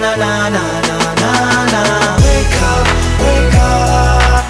na na na na na. Wake up, wake up.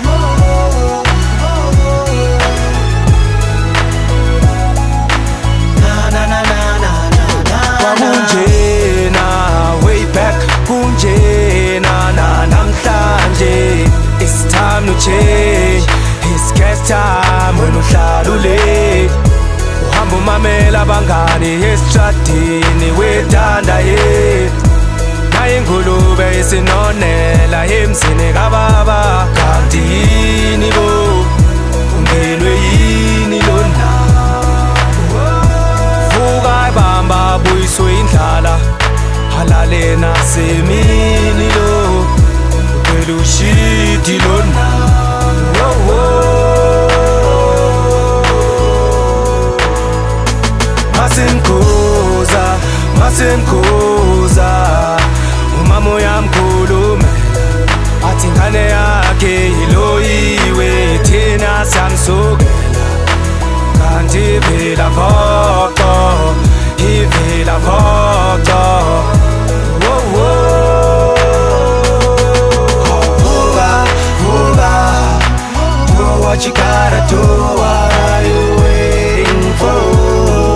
Na na na na na na na. Kunjena way back, kunjena na namhlanje. It's time to change. It's gas time when uhlala late. Uhamba umamela abangani esitradini wedanda ye. Naye ingulube isinonela emzini kababa. Kanti yini bo ungenwe yini lona? Vuka ibamba buyiswe indlala halale nasemini lo. Uphela ushiti lona. Masenkoza, masenkoza, umama uyamkhulumela athi ingane yakhe iloyiwe thina sangisukela kanti phela phoqo ivela phoqo. Vuka, vuka, do what you gotta do. What are you waiting for?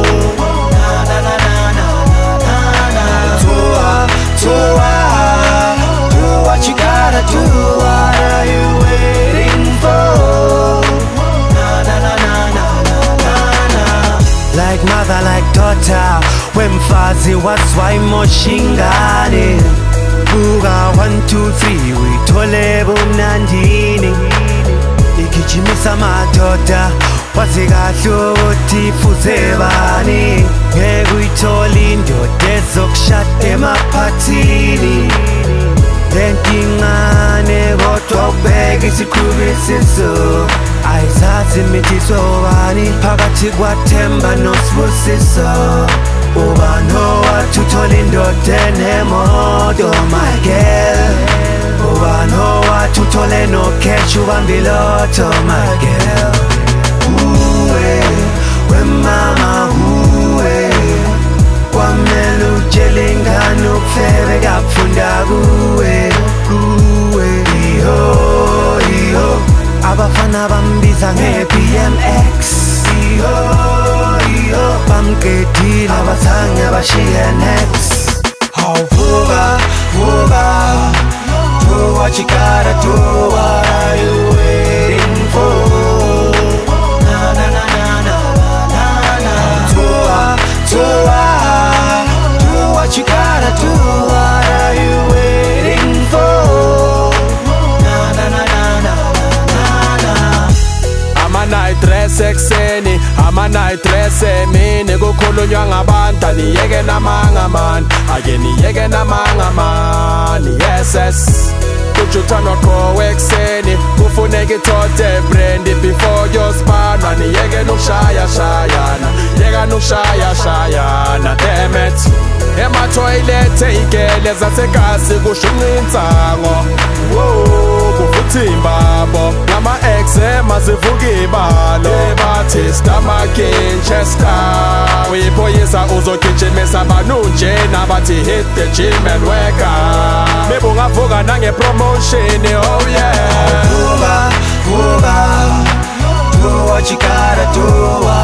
Do what you gotta do. What are you waiting for? Na na na na na na na. Like mother, like daughter, wemfazi waswa moshingane. Buga 1 2 3 uyithole bunandini. Igijimisa madoda wazi kahle ukuthi fuze bani. Ngeke uyithole indoda ezokushada emaphathini. Lenkingane kodwa ubheka isiqhubisiso. Ayisazi imithiso bani phakathi kwaThemba noSibusiso. Ubani owathi uthole indoda enemoto my girl. Ubani owathi uthole nocash ubamba ilotto my girl. Uwe wemama uwe kwamele utshele ingane ukufebe kafunda kuwe. Iyo iyo abafana bambiza nge-BMX. Iyo bamqedile abazange bashiye next. Vuka, vuka, do what you gotta do. What are you waiting for? Na na na na na na na. Do what you gotta do. What are you waiting for? Na na na na na na. Ama night dress ekseni, ama night dress emini. Kukhulunywa ngabantu aniyeke namanga man, ake niyeke namanga man. Yes kujuthanwa qho ekseni, kufuneka ithothe brandy before yospanwa. Niyeke nokushaya shayana, yeka nokushaya shayana. Damn it, ema-toilet ey'gele zasekasi kusho unqinsango. Kufuthi imbabo ngama-ex emazivuka ibalo. Bathi stomach in Chester, uyiphoyisa uzogijimisa banunjena. Bathi hit the gym and work out. Maybe ungavuka nange-promotion, oh yeah. Vuka, vuka, do what you gotta do.